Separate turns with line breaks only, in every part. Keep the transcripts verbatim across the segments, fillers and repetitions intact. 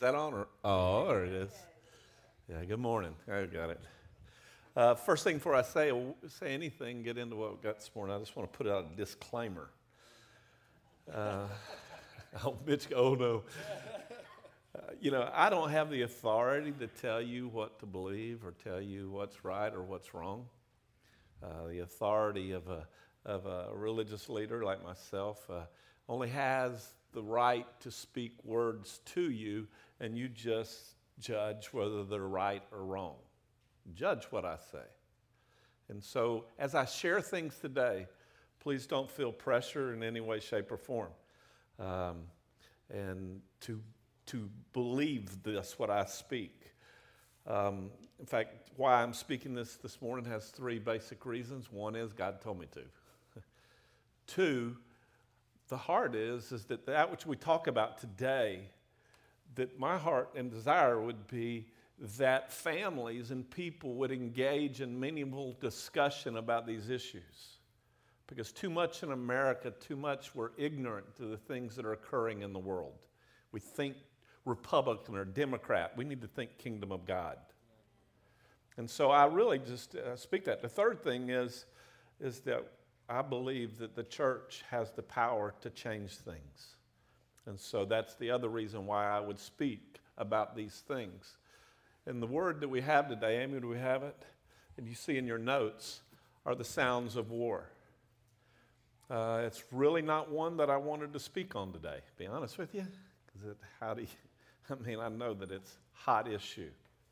that on? Or, oh, there it is. Yeah, good morning. I got it. Uh, first thing before I say say anything, get into what we got this morning, I just want to put out a disclaimer. Uh, oh, Mitch, oh no. Uh, you know, I don't have the authority to tell you what to believe or tell you what's right or what's wrong. Uh, the authority of a of a religious leader like myself uh, only has the right to speak words to you, and you just judge whether they're right or wrong. Judge what I say. And so, as I share things today, please don't feel pressure in any way, shape, or form. Um, and to to believe this, what I speak. Um, in fact, why I'm speaking this this morning has three basic reasons. One is God told me to. Two, the heart is, is that that which we talk about today, that my heart and desire would be that families and people would engage in meaningful discussion about these issues. Because too much in America, too much we're ignorant to the things that are occurring in the world. We think Republican or Democrat. We need to think kingdom of God. And so I really just uh, speak that. The third thing is, is that I believe that the church has the power to change things. And so that's the other reason why I would speak about these things. And the word that we have today, Amy, do we have it? And you see in your notes, are the sounds of war. Uh, it's really not one that I wanted to speak on today, to be honest with you. Because it, how do you, I mean, I know that it's a hot issue.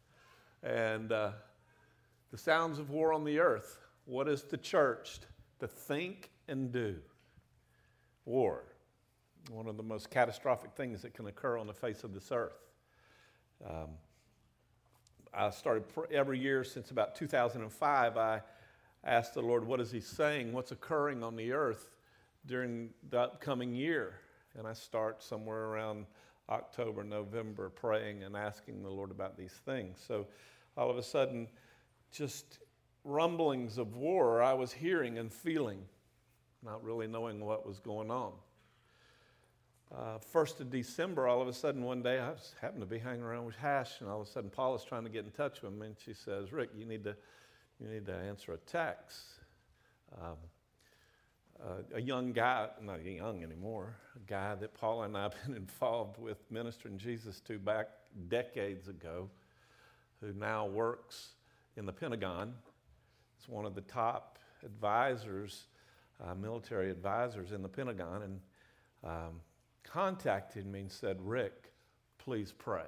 And uh, the sounds of war on the earth. What is the church to think and do? War. One of the most catastrophic things that can occur on the face of this earth. Um, I started pr- every year since about two thousand five, I asked the Lord, what is he saying? What's occurring on the earth during the upcoming year? And I start somewhere around October, November, praying and asking the Lord about these things. So all of a sudden, just rumblings of war I was hearing and feeling, not really knowing what was going on. Uh, first of December, all of a sudden one day, I was, happened to be hanging around with Hash, and all of a sudden Paula's trying to get in touch with him, and she says, Rick, you need to you need to answer a text. Um, uh, a young guy, not young anymore, a guy that Paula and I have been involved with ministering Jesus to back decades ago, who now works in the Pentagon. He's one of the top advisors, uh, military advisors in the Pentagon, and um, contacted me and said, Rick, please pray.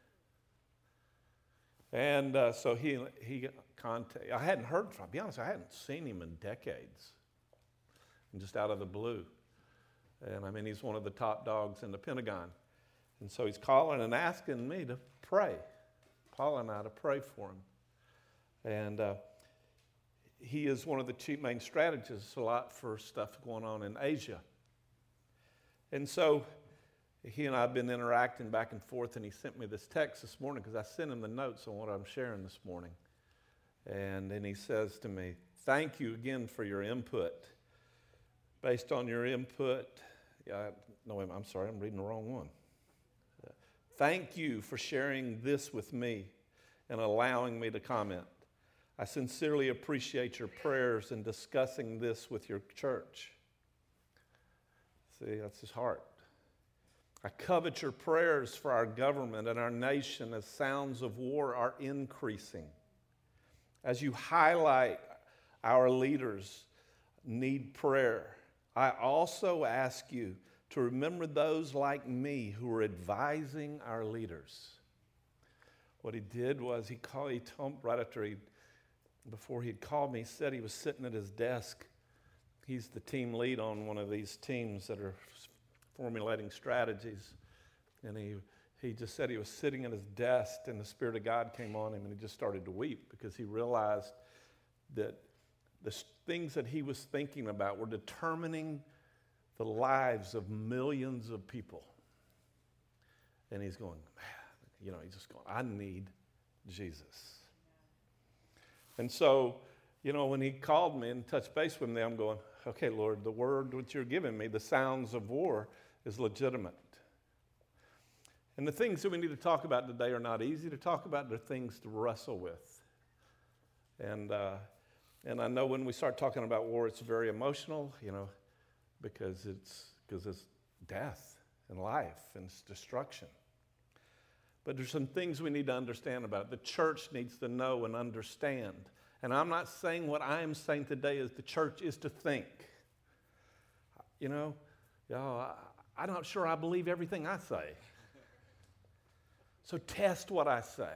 And uh, so he he contacted, I hadn't heard from him. To be honest, I hadn't seen him in decades. And just out of the blue. And I mean, he's one of the top dogs in the Pentagon. And so he's calling and asking me to pray. Paula and I to pray for him. And uh, he is one of the chief main strategists a lot for stuff going on in Asia. And so he and I have been interacting back and forth, and he sent me this text this morning because I sent him the notes on what I'm sharing this morning. And then he says to me, thank you again for your input. Based on your input, yeah, no, I'm sorry, I'm reading the wrong one. Thank you for sharing this with me and allowing me to comment. I sincerely appreciate your prayers in discussing this with your church. See, that's his heart. I covet your prayers for our government and our nation as sounds of war are increasing. As you highlight our leaders need prayer, I also ask you to remember those like me who are advising our leaders. What he did was he called, he told, right after he, before he'd called me, he said he was sitting at his desk. He's the team lead on one of these teams that are formulating strategies. And he, he just said he was sitting at his desk and the Spirit of God came on him and he just started to weep because he realized that the things that he was thinking about were determining the lives of millions of people. And he's going, man, you know, he's just going, I need Jesus. And so, you know, when he called me and touched base with me, I'm going, okay, Lord, the word that you're giving me, the sounds of war, is legitimate. And the things that we need to talk about today are not easy to talk about. They're things to wrestle with. And uh, and I know when we start talking about war, it's very emotional, you know, because it's because it's death and life and it's destruction. But there's some things we need to understand about it. The church needs to know and understand. And I'm not saying what I am saying today is the church is to think. You know, you know I, I'm not sure I believe everything I say. So test what I say.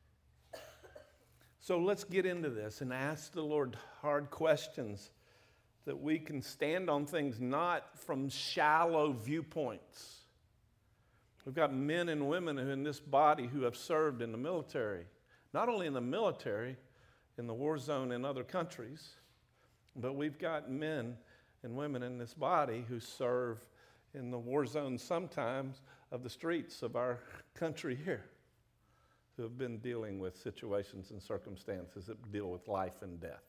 So let's get into this and ask the Lord hard questions that we can stand on things not from shallow viewpoints. We've got men and women in this body who have served in the military, not only in the military, in the war zone in other countries, but we've got men and women in this body who serve in the war zone sometimes of the streets of our country here, who have been dealing with situations and circumstances that deal with life and death.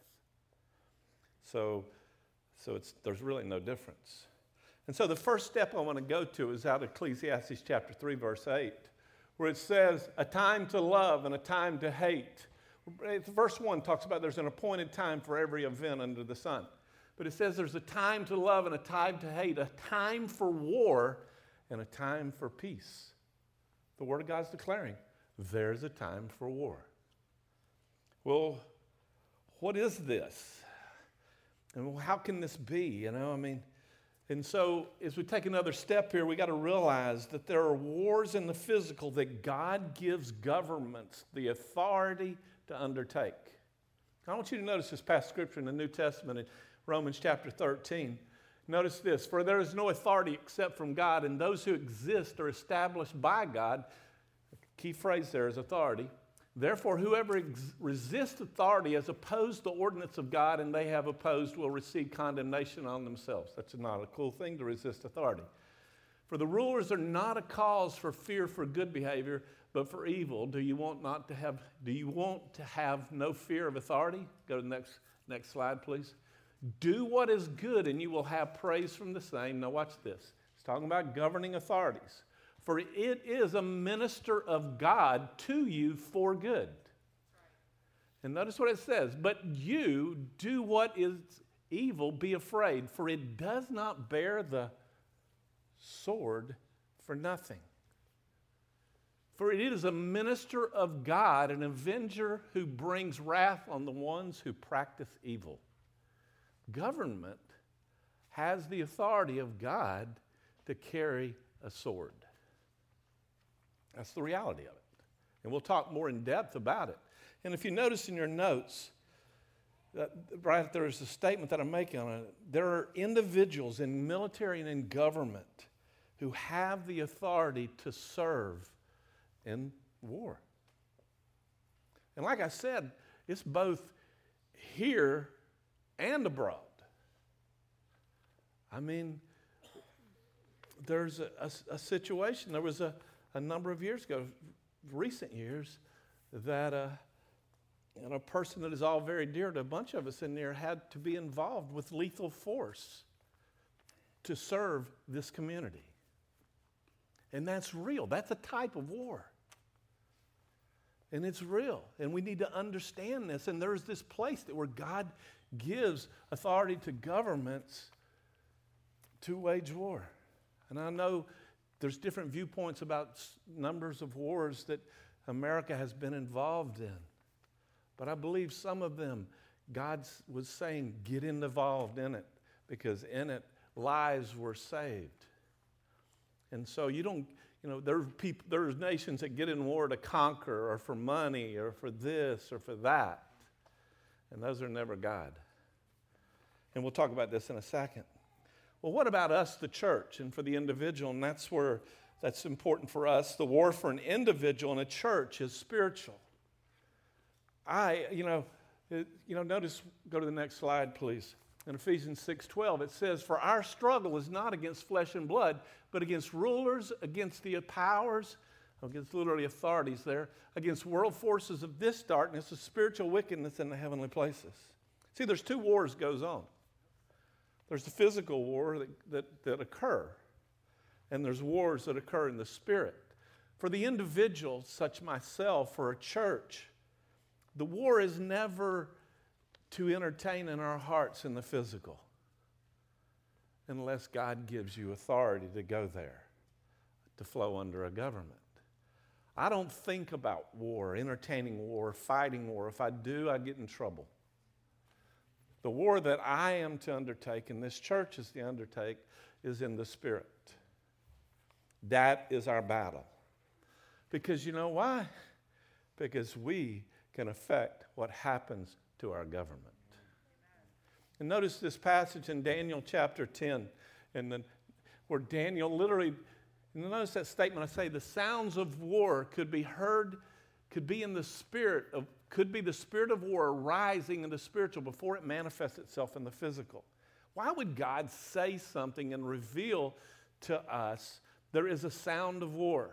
So, so it's, there's really no difference. And so the first step I want to go to is out of Ecclesiastes chapter three, verse eight, where it says, a time to love and a time to hate. Verse one talks about there's an appointed time for every event under the sun. But it says there's a time to love and a time to hate, a time for war and a time for peace. The Word of God's declaring there's a time for war. Well, what is this? And how can this be? You know, I mean, and so as we take another step here, we got to realize that there are wars in the physical that God gives governments the authority to undertake. I want you to notice this past scripture in the New Testament in Romans chapter thirteen. Notice this, for there is no authority except from God, and those who exist are established by God. The key phrase there is authority. Therefore, whoever ex- resists authority has opposed the ordinance of God, and they have opposed will receive condemnation on themselves. That's not a cool thing to resist authority. For the rulers are not a cause for fear for good behavior, but for evil. Do you want not to have? Do you want to have no fear of authority? Go to the next next slide, please. Do what is good, and you will have praise from the same. Now, watch this. It's talking about governing authorities. For it is a minister of God to you for good. And notice what it says. But you do what is evil, be afraid, for it does not bear the sword for nothing. For it is a minister of God, an avenger who brings wrath on the ones who practice evil. Government has the authority of God to carry a sword. That's the reality of it. And we'll talk more in depth about it. And if you notice in your notes, that right there is a statement that I'm making on it. There are individuals in military and in government who have the authority to serve in war. And like I said, it's both here and abroad. I mean, there's a, a, a situation, there was a, a number of years ago, recent years, that uh, you know, a person that is all very dear to a bunch of us in there had to be involved with lethal force to serve this community. And that's real. That's a type of war. And it's real. And we need to understand this. And there's this place that where God gives authority to governments to wage war. And I know there's different viewpoints about numbers of wars that America has been involved in. But I believe some of them, God was saying, get involved in it, because in it, lives were saved. And so you don't, you know, there's people, there's nations that get in war to conquer or for money or for this or for that. And those are never God. And we'll talk about this in a second. Well, what about us, the church, and for the individual? And that's where that's important for us. The war for an individual and a church is spiritual. I, you know, it, you know, notice, go to the next slide, please. In Ephesians six twelve, it says, for our struggle is not against flesh and blood, but against rulers, against the powers, against literally authorities there, against world forces of this darkness, of spiritual wickedness in the heavenly places. See, there's two wars goes on. There's the physical war that, that, that occur, and there's wars that occur in the spirit. For the individual, such myself, or a church, the war is never to entertain in our hearts in the physical unless God gives you authority to go there, to flow under a government. I don't think about war, entertaining war, fighting war. If I do, I get in trouble. The war that I am to undertake, and this church is to undertake, is in the Spirit. That is our battle. Because you know why? Because we can affect what happens to our government. And notice this passage in Daniel chapter ten, and then where Daniel literally, and notice that statement I say, the sounds of war could be heard, could be in the spirit of, could be the spirit of war rising in the spiritual before it manifests itself in the physical. Why would God say something and reveal to us there is a sound of war?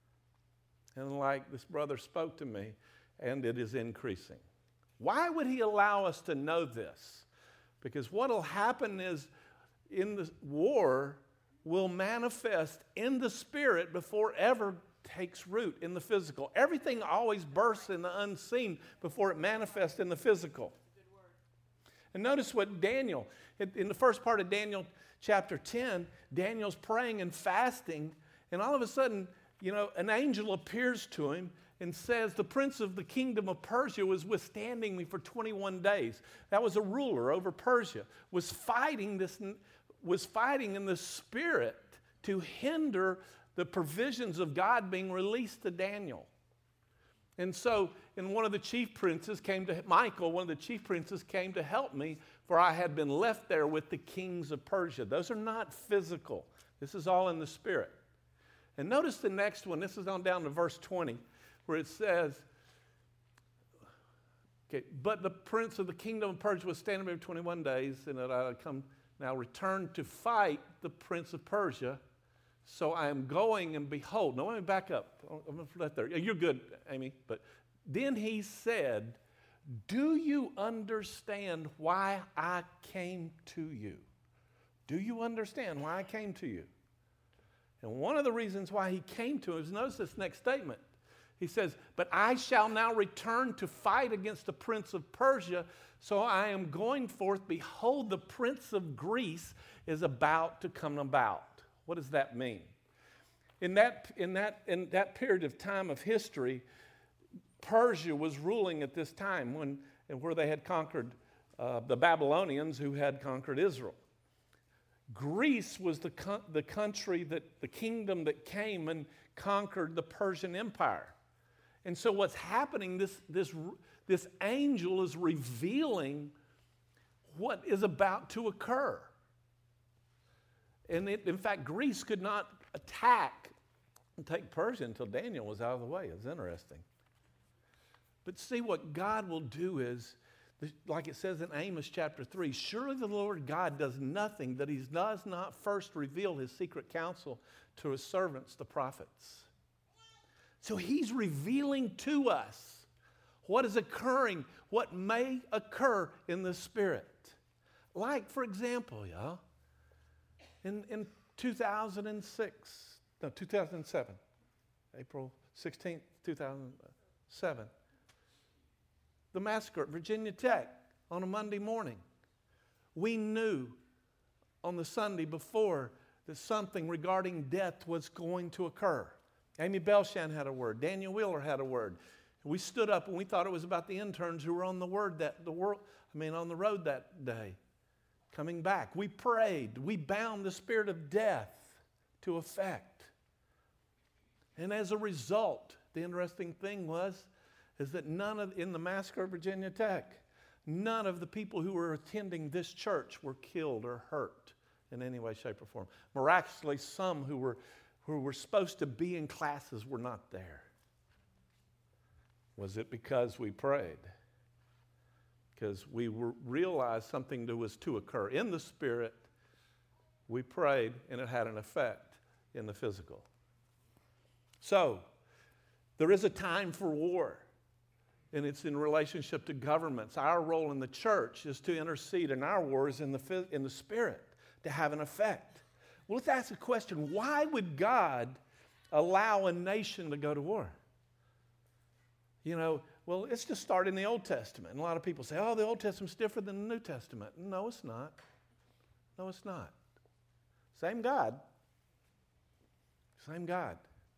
And like this brother spoke to me, and it is increasing. Why would he allow us to know this? Because what will happen is in the war will manifest in the spirit before it ever takes root in the physical. Everything always bursts in the unseen before it manifests in the physical. And notice what Daniel, in the first part of Daniel chapter ten, Daniel's praying and fasting, and all of a sudden, you know, an angel appears to him and says, the prince of the kingdom of Persia was withstanding me for twenty-one days. That was a ruler over Persia, was fighting this, was fighting in the spirit to hinder the provisions of God being released to Daniel. And so, and one of the chief princes came to, Michael, one of the chief princes came to help me, for I had been left there with the kings of Persia. Those are not physical. This is all in the spirit. And notice the next one. This is on down to verse twenty, where it says, okay, but the prince of the kingdom of Persia was standing there twenty-one days, and that I had come now returned to fight the prince of Persia. So I am going, and behold, no, let me back up. I'm going to let there. You're good, Amy. But then he said, do you understand why I came to you? Do you understand why I came to you? And one of the reasons why he came to him is, notice this next statement. He says, but I shall now return to fight against the prince of Persia, so I am going forth. Behold, the prince of Greece is about to come about. What does that mean? In that, in that, in that period of time of history, Persia was ruling at this time when, and where they had conquered uh, the Babylonians who had conquered Israel. Greece was the, co- the country, that the kingdom that came and conquered the Persian Empire. And so what's happening, this, this, this angel is revealing what is about to occur. And it, in fact, Greece could not attack and take Persia until Daniel was out of the way. It's interesting. But see, what God will do is, like it says in Amos chapter three, surely the Lord God does nothing that he does not first reveal his secret counsel to his servants, the prophets. So he's revealing to us what is occurring, what may occur in the Spirit. Like, for example, y'all, in, in two thousand six, no, two thousand seven, April sixteenth, two thousand seven, the massacre at Virginia Tech on a Monday morning. We knew on the Sunday before that something regarding death was going to occur. Amy Belshan had a word. Daniel Wheeler had a word. We stood up and we thought it was about the interns who were on the word that the world, I mean, on the road that day, coming back. We prayed. We bound the spirit of death to effect. And as a result, the interesting thing was, is that none of, in the massacre of Virginia Tech, none of the people who were attending this church were killed or hurt in any way, shape, or form. Miraculously, some who were, who were supposed to be in classes were not there. Was it because we prayed? Because we were, realized something that was to occur in the spirit. We prayed, and it had an effect in the physical. So, there is a time for war, and it's in relationship to governments. Our role in the church is to intercede in our wars in the, in the spirit, to have an effect. Well, let's ask the question, why would God allow a nation to go to war? You know, well, it's just start in the Old Testament. And a lot of people say, oh, the Old Testament's different than the New Testament. No, it's not. No, it's not. Same God. Same God.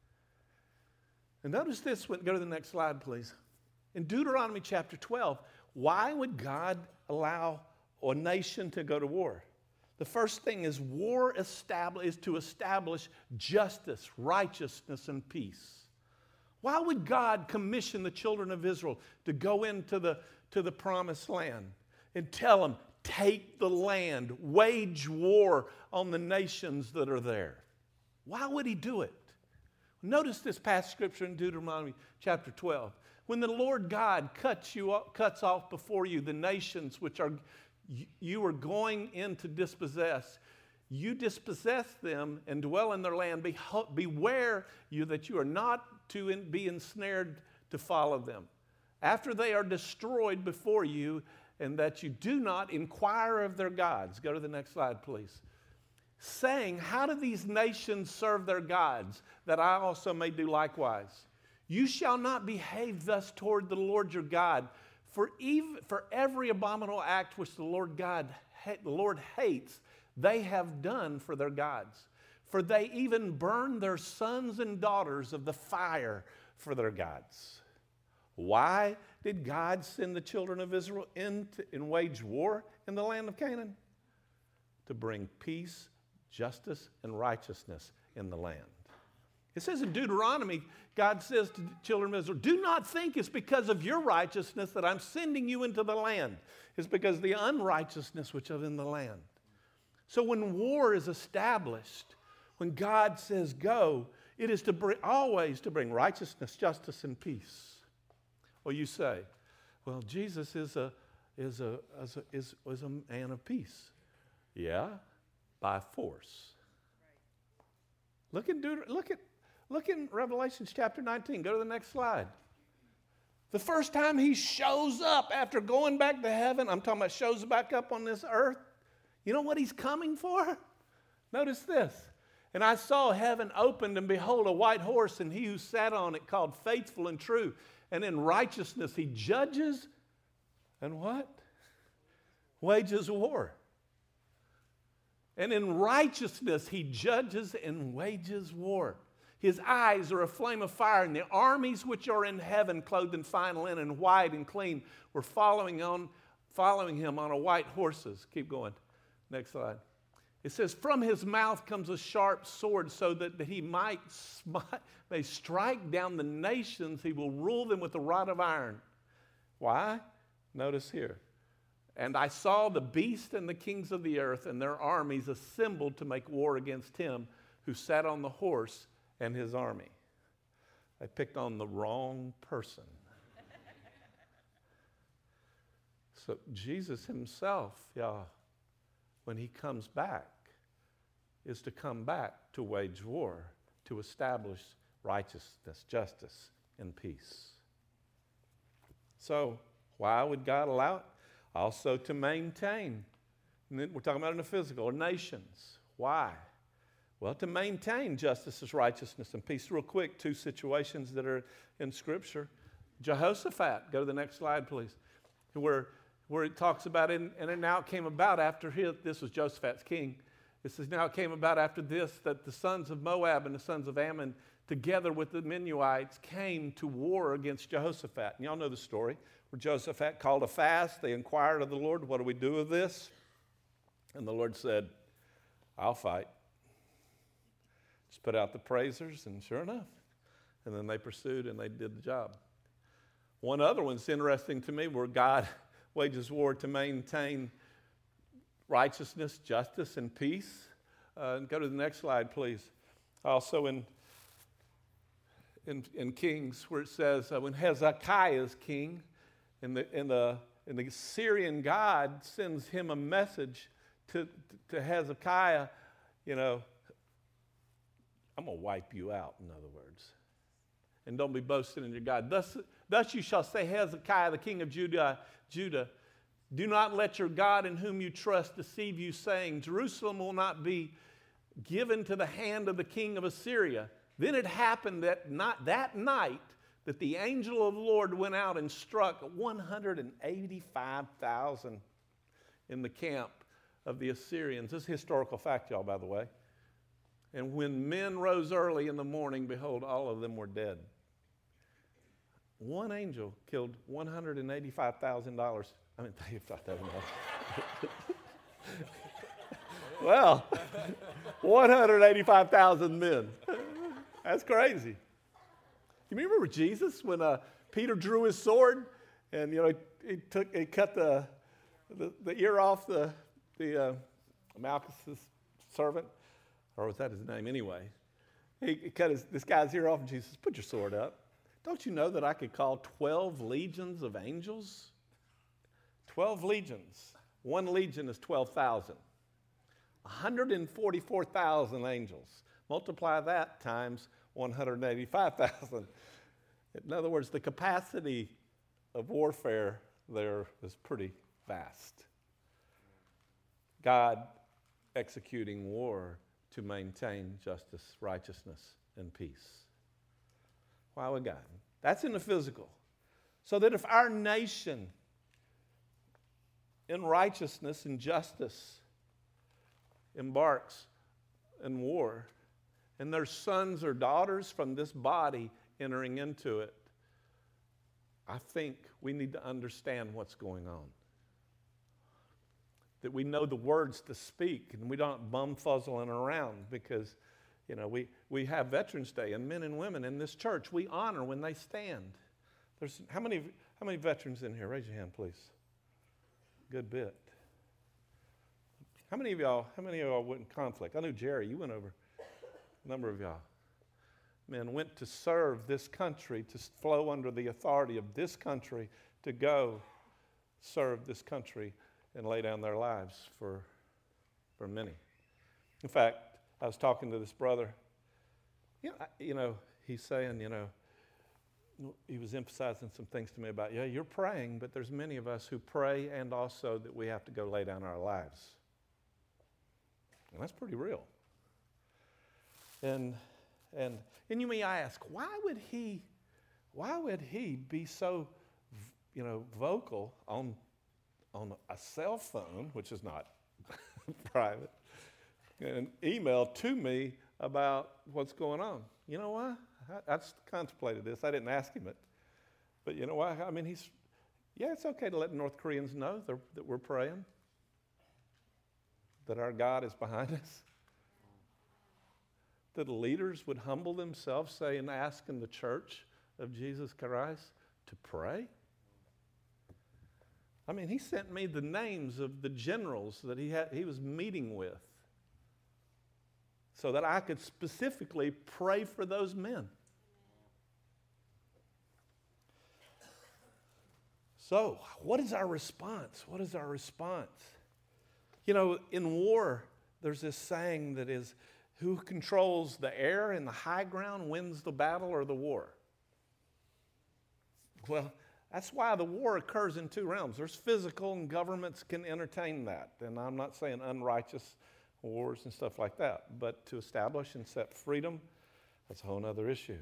And notice this. Go to the next slide, please. In Deuteronomy chapter twelve, why would God allow a nation to go to war? The first thing is war establish, is to establish justice, righteousness, and peace. Why would God commission the children of Israel to go into the, to the promised land and tell them, take the land, wage war on the nations that are there? Why would he do it? Notice this past scripture in Deuteronomy chapter twelve. When the Lord God cuts, you, cuts off before you the nations which are you are going in to dispossess, you dispossess them and dwell in their land. Beware you that you are not to be ensnared to follow them after they are destroyed before you, and that you do not inquire of their gods. Go to the next slide, please. Saying, how do these nations serve their gods, that I also may do likewise? You shall not behave thus toward the Lord your God, for even, for every abominable act which the Lord God the Lord hates, they have done for their gods. For they even burn their sons and daughters of the fire for their gods. Why did God send the children of Israel into and wage war in the land of Canaan? To bring peace, justice, and righteousness in the land. It says in Deuteronomy, God says to the children of Israel, do not think it's because of your righteousness that I'm sending you into the land. It's because of the unrighteousness which is in the land. So when war is established, when God says go, it is to bring, always to bring righteousness, justice, and peace. Well, you say, well, Jesus is a, is a, is a, is, is a man of peace. Yeah, by force. Look at, look at, look in Revelation chapter nineteen. Go to the next slide. The first time he shows up after going back to heaven, I'm talking about shows back up on this earth. You know what he's coming for? Notice this. And I saw heaven opened, and behold, a white horse, and he who sat on it called Faithful and True. And in righteousness he judges, and what? Wages war. And in righteousness he judges and wages war. His eyes are a flame of fire, and the armies which are in heaven, clothed in fine linen, white and clean, were following on, following him on a white horses. Keep going. Next slide. It says, from his mouth comes a sharp sword, so that, that he might smite, may strike down the nations. He will rule them with a rod of iron. Why? Notice here. And I saw the beast and the kings of the earth and their armies assembled to make war against him who sat on the horse and his army. They picked on the wrong person. So Jesus himself, y'all, when he comes back, is to come back to wage war, to establish righteousness, justice, and peace. So why would God allow it? Also to maintain. And then we're talking about in the physical, or nations. Why? Well, to maintain justice, righteousness, and peace. Real quick, two situations that are in Scripture. Jehoshaphat, go to the next slide, please. Where, where it talks about, it, and it now came about after his, this was Jehoshaphat's king. It says, now it came about after this that the sons of Moab and the sons of Ammon, together with the Menuhites, came to war against Jehoshaphat. And y'all know the story. Where Jehoshaphat called a fast. They inquired of the Lord, what do we do with this? And the Lord said, I'll fight. Just put out the praisers, and sure enough. And then they pursued, and they did the job. One other one's interesting to me, where God wages war to maintain righteousness, justice, and peace. Uh, and go to the next slide, please. Also in, in, in Kings, where it says, uh, when Hezekiah is king, And the, and, the, and the Syrian God sends him a message to, to Hezekiah, you know, I'm going to wipe you out, in other words. And don't be boasting in your God. Thus, thus you shall say, Hezekiah, the king of Judah, Judah, do not let your God in whom you trust deceive you, saying, Jerusalem will not be given to the hand of the king of Assyria. Then it happened that not that night that the angel of the Lord went out and struck one hundred eighty-five thousand in the camp of the Assyrians. This is historical fact, y'all, by the way. And when men rose early in the morning, behold, all of them were dead. One angel killed one hundred eighty-five thousand dollars. I mean, eighty-five thousand dollars. Well, one hundred eighty-five thousand men. That's crazy. You remember Jesus when uh, Peter drew his sword and, you know, he took, he cut the the, the ear off the the uh, Malchus's servant, or was that his name anyway? He, he cut his, this guy's ear off, and Jesus said, "Put your sword up. Don't you know that I could call twelve legions of angels? Twelve legions. One legion is twelve thousand. one hundred forty-four thousand angels. Multiply that times one hundred eighty-five thousand. In other words, the capacity of warfare there is pretty vast. God executing war to maintain justice, righteousness, and peace. Why would God? That's in the physical. So that if our nation in righteousness and justice embarks in war, and their sons or daughters from this body entering into it, I think we need to understand what's going on. That we know the words to speak, and we don't bum-fuzzling around, because, you know, we, we have Veterans Day, and men and women in this church, we honor when they stand. There's how many how many veterans in here? Raise your hand, please. Good bit. How many of y'all, how many of y'all went in conflict? I knew Jerry, you went over. A number of y'all. Men went to serve this country, to flow under the authority of this country, to go serve this country and lay down their lives for, for many. In fact, I was talking to this brother. You know, I, you know, he's saying, you know, he was emphasizing some things to me about, yeah, you're praying, but there's many of us who pray and also that we have to go lay down our lives. And that's pretty real. And and and you may ask, why would he, why would he be so, you know, vocal on on a cell phone, which is not private, and email to me about what's going on? You know why? I, I just contemplated this. I didn't ask him it, but you know why? I mean, he's yeah, it's okay to let North Koreans know that we're praying, that our God is behind us. That leaders would humble themselves, say, and ask in the church of Jesus Christ to pray. I mean, he sent me the names of the generals that he had, he was meeting with, so that I could specifically pray for those men. So, what is our response? What is our response? You know, in war, there's this saying that is, who controls the air and the high ground wins the battle or the war? Well, that's why the war occurs in two realms. There's physical, and governments can entertain that. And I'm not saying unrighteous wars and stuff like that. But to establish and set freedom, that's a whole other issue.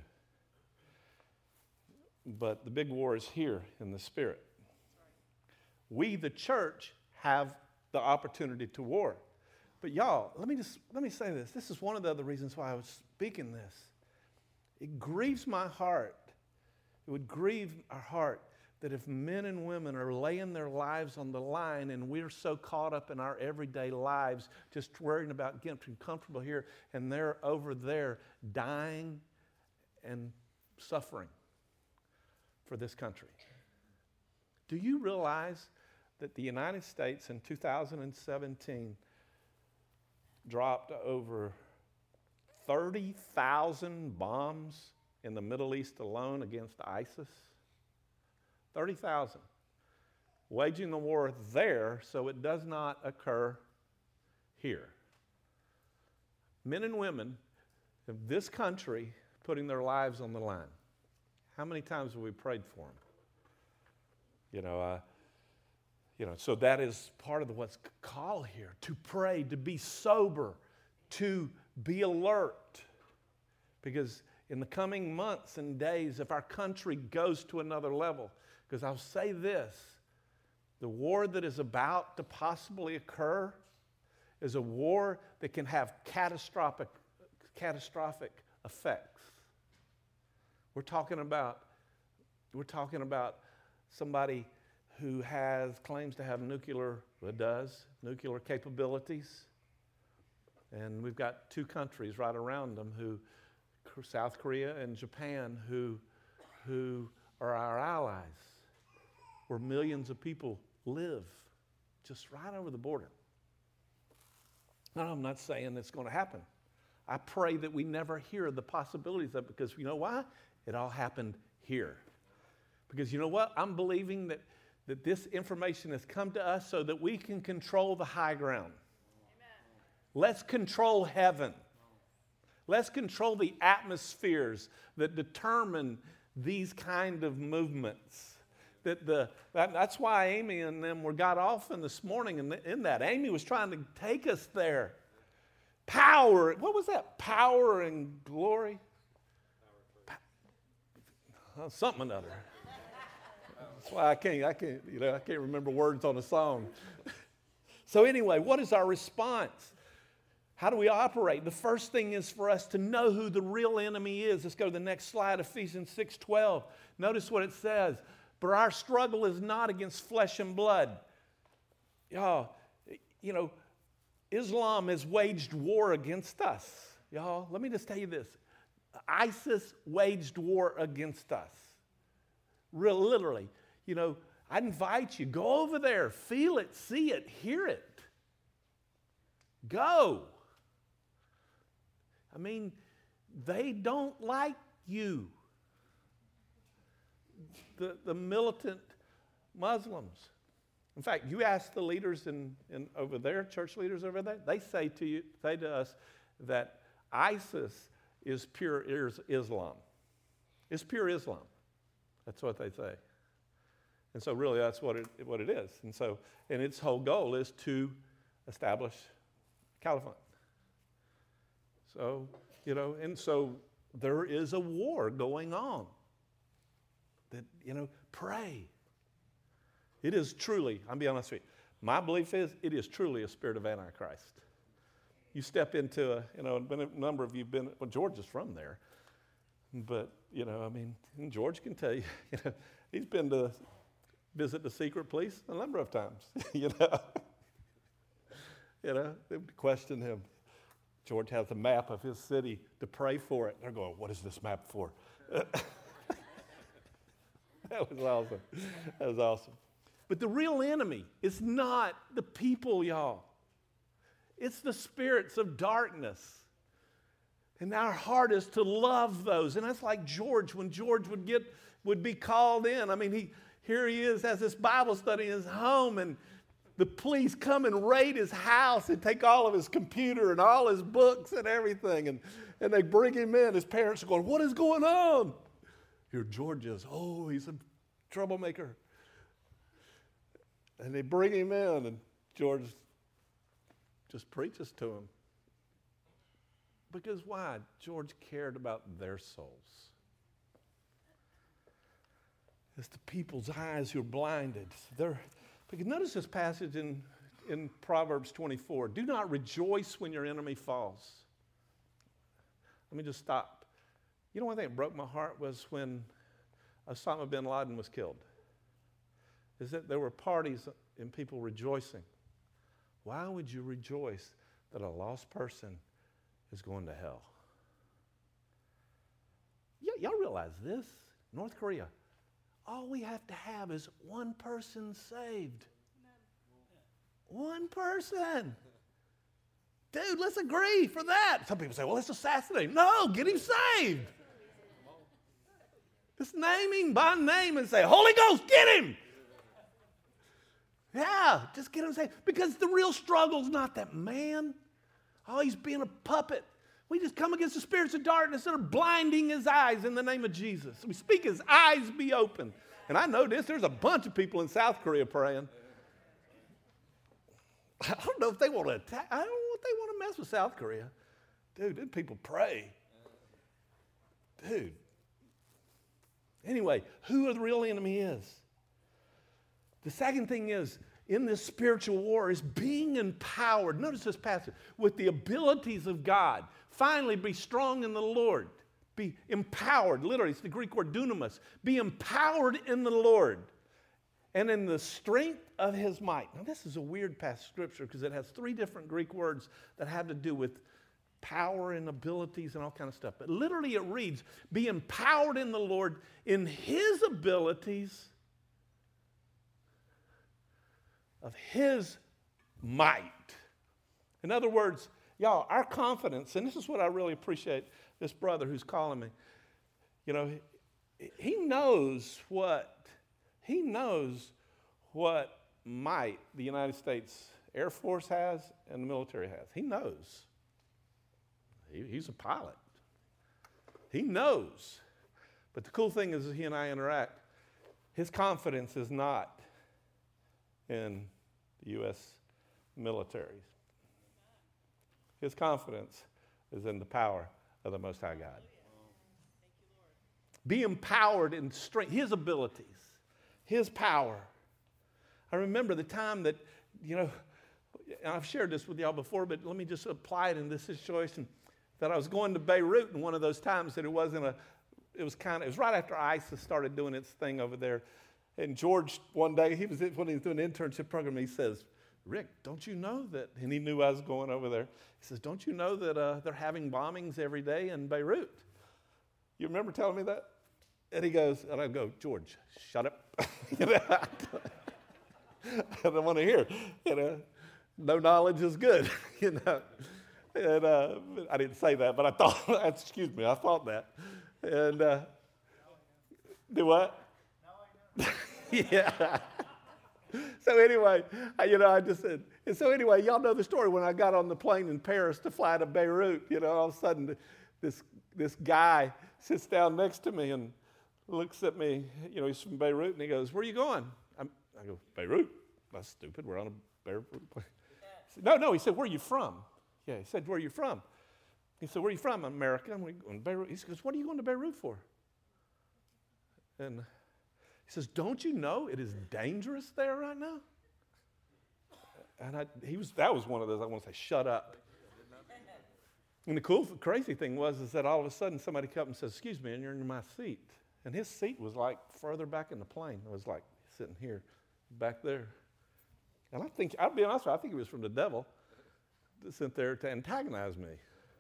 But the big war is here in the spirit. We, the church, have the opportunity to war. But y'all, let me just let me say this. This is one of the other reasons why I was speaking this. It grieves my heart. It would grieve our heart that if men and women are laying their lives on the line and we're so caught up in our everyday lives, just worrying about getting comfortable here, and they're over there dying and suffering for this country. Do you realize that the United States in two thousand seventeen dropped over thirty thousand bombs in the Middle East alone against ISIS? thirty thousand. Waging the war there so it does not occur here. Men and women of this country putting their lives on the line. How many times have we prayed for them? You know, uh, You know, so that is part of the, what's called here, to pray, to be sober, to be alert. Because in the coming months and days, if our country goes to another level, because I'll say this, the war that is about to possibly occur is a war that can have catastrophic, catastrophic effects. We're talking about, we're talking about somebody who has, claims to have nuclear, well, does, nuclear capabilities. And we've got two countries right around them who, South Korea and Japan, who, who are our allies, where millions of people live just right over the border. No, I'm not saying it's going to happen. I pray that we never hear the possibilities of it, because you know why? It all happened here. Because you know what? I'm believing that, that this information has come to us so that we can control the high ground. Amen. Let's control heaven. Let's control the atmospheres that determine these kind of movements. That the that, that's why Amy and them were got off in this morning, and in that Amy was trying to take us there. Power, what was that? Power and glory? Pa- something or other. That's why I can't, I can't, you know, I can't remember words on a song. So anyway, what is our response? How do we operate? The first thing is for us to know who the real enemy is. Let's go to the next slide, Ephesians six twelve. Notice what it says. But our struggle is not against flesh and blood. Y'all, you know, Islam has waged war against us. Y'all, let me just tell you this. ISIS waged war against us. Real literally. You know, I invite you, go over there, feel it, see it, hear it. Go. I mean, they don't like you. The, the militant Muslims. In fact, you ask the leaders in, in over there, church leaders over there, they say to you, say to us that ISIS is pure Islam. It's pure Islam. That's what they say. And so really that's what it, what it is. And so, and its whole goal is to establish caliphate. So, you know, and so there is a war going on. That, you know, pray. It is truly, I'm being honest with you, my belief is it is truly a spirit of Antichrist. You step into a, you know, a number of you have been, well, George is from there. But, you know, I mean, George can tell you, you know, he's been to visit the secret police a number of times, you know. You know, they would question him. George has a map of his city to pray for it. They're going, what is this map for? That was awesome. That was awesome. But the real enemy is not the people, y'all. It's the spirits of darkness. And our heart is to love those. And that's like George, when George would get would be called in. I mean, he here he is, has this Bible study in his home, and the police come and raid his house and take all of his computer and all his books and everything. And, and they bring him in. His parents are going, what is going on? Here George is, oh, he's a troublemaker. And they bring him in, and George just preaches to him. Because why? George cared about their souls. It's the people's eyes who are blinded. They're, because notice this passage in, in Proverbs twenty-four. Do not rejoice when your enemy falls. Let me just stop. You know, one thing that broke my heart was when Osama bin Laden was killed. Is that there were parties and people rejoicing. Why would you rejoice that a lost person is going to hell? Y- y'all realize this? North Korea, all we have to have is one person saved. One person. Dude, let's agree for that. Some people say, well, let's assassinate him. No, get him saved. Just name him by name and say, Holy Ghost, get him. Yeah, just get him saved. Because the real struggle is not that man. Oh, he's being a puppet. We just come against the spirits of darkness that are blinding his eyes in the name of Jesus. We speak his eyes be open. And I know this, there's a bunch of people in South Korea praying. I don't know if they want to attack. I don't know if they want to mess with South Korea. Dude, did people pray? dude. Anyway, who the real enemy is. The second thing is, in this spiritual war, is being empowered. Notice this passage. With the abilities of God. Finally, be strong in the Lord. Be empowered. Literally, it's the Greek word dunamis. Be empowered in the Lord. And in the strength of his might. Now, this is a weird passage of Scripture because it has three different Greek words that have to do with power and abilities and all kind of stuff. But literally it reads, be empowered in the Lord in his abilities of his might. In other words, y'all, our confidence, and this is what I really appreciate this brother who's calling me, you know, he knows what, he knows what might the United States Air Force has and the military has. He knows. He, he's a pilot. He knows. But the cool thing is, as he and I interact, his confidence is not in the U S military. His confidence is in the power of the Most High God. Be empowered in strength, his abilities, his power. I remember the time that, you know, and I've shared this with y'all before, but let me just apply it in this situation, that I was going to Beirut, and one of those times that it wasn't a, it was kind of, it was right after ISIS started doing its thing over there. And George, one day, he was when he was doing an internship program, he says, Rick, don't you know that, and he knew I was going over there. He says, don't you know that uh, they're having bombings every day in Beirut? You remember telling me that? And he goes, and I go, George, shut up. You know, I don't want to hear. You know, no knowledge is good. You know, and uh, I didn't say that, but I thought. Excuse me, I thought that. And uh, do what? Yeah. So anyway, I, you know, I just said, and so anyway, y'all know the story. When I got on the plane in Paris to fly to Beirut, you know, all of a sudden this this guy sits down next to me and looks at me. You know, he's from Beirut, and he goes, "Where are you going?" I'm, I go, "Beirut." That's stupid. We're on a Beirut plane. Said, no, no. He said, "Where are you from?" Yeah, he said, "Where are you from?" He said, "Where are you from?" "America." I'm going to Beirut. He goes, "What are you going to Beirut for?" And he says, "Don't you know it is dangerous there right now?" And I, he was, that was one of those, I want to say, shut up. And the cool, crazy thing was is that all of a sudden somebody comes and says, "Excuse me," and you're in my seat. And his seat was like further back in the plane. It was like sitting here, back there. And I think, I'll be honest with you, I think it was from the devil that sent there to antagonize me.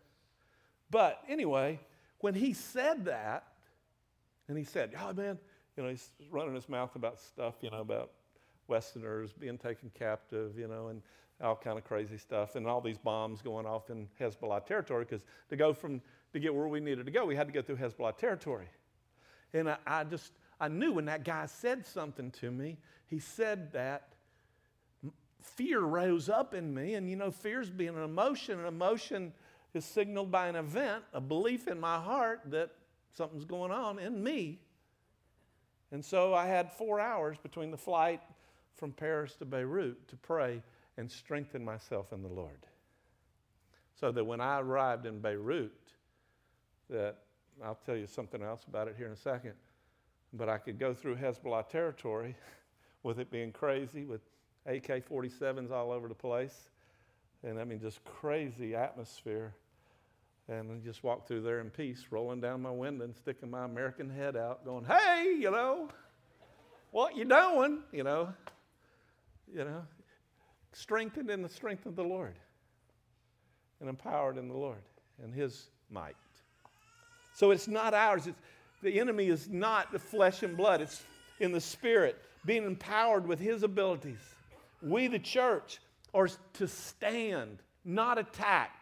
But anyway, when he said that, and he said, "Oh, man," you know, he's running his mouth about stuff, you know, about Westerners being taken captive, you know, and all kind of crazy stuff, and all these bombs going off in Hezbollah territory, because to go from, to get where we needed to go, we had to go through Hezbollah territory. And I, I just, I knew when that guy said something to me, he said that, fear rose up in me, and you know, fear's being an emotion, and emotion is signaled by an event, a belief in my heart that something's going on in me. And so I had four hours between the flight from Paris to Beirut to pray and strengthen myself in the Lord. So that when I arrived in Beirut, that I'll tell you something else about it here in a second, but I could go through Hezbollah territory with it being crazy, with A K forty-sevens all over the place, and I mean just crazy atmosphere. And I just walk through there in peace, rolling down my window and sticking my American head out, going, "Hey, you know, what you doing?" You know, you know, strengthened in the strength of the Lord, and empowered in the Lord and His might. So it's not ours. It's, the enemy is not the flesh and blood. It's in the Spirit, being empowered with His abilities. We, the church, are to stand, not attack.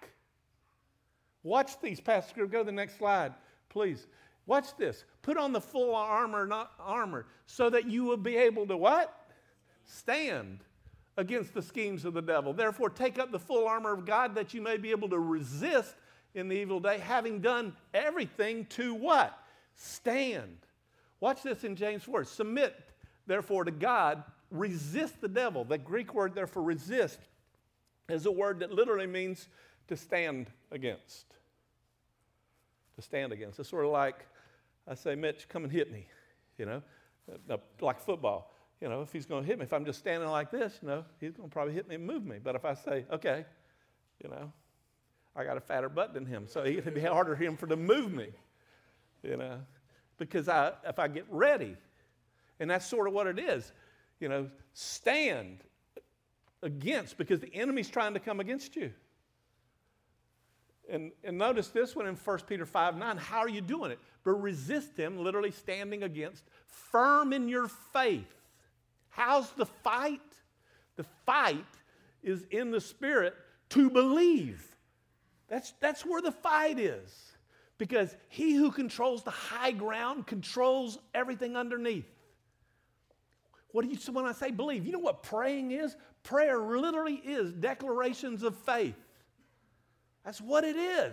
Watch these, Pastor. Go to the next slide, please. Watch this. Put on the full armor, not armor, so that you will be able to what? Stand against the schemes of the devil. Therefore, take up the full armor of God that you may be able to resist in the evil day, having done everything to what? Stand. Watch this in James four. Submit, therefore, to God. Resist the devil. The Greek word, therefore, resist, is a word that literally means to stand against. to stand against. It's sort of like I say, Mitch, come and hit me, you know, uh, like football. You know, if he's going to hit me, if I'm just standing like this, you know, he's going to probably hit me and move me. But if I say, okay, you know, I got a fatter butt than him, so it'd be harder for him for to move me, you know, because I, if I get ready, and that's sort of what it is, you know, stand against, because the enemy's trying to come against you. And, and notice this one in First Peter five nine, how are you doing it? But resist him, literally standing against, firm in your faith. How's the fight? The fight is in the Spirit to believe. That's, that's where the fight is. Because he who controls the high ground controls everything underneath. What do you, when I say believe, you know what praying is? Prayer literally is declarations of faith. That's what it is.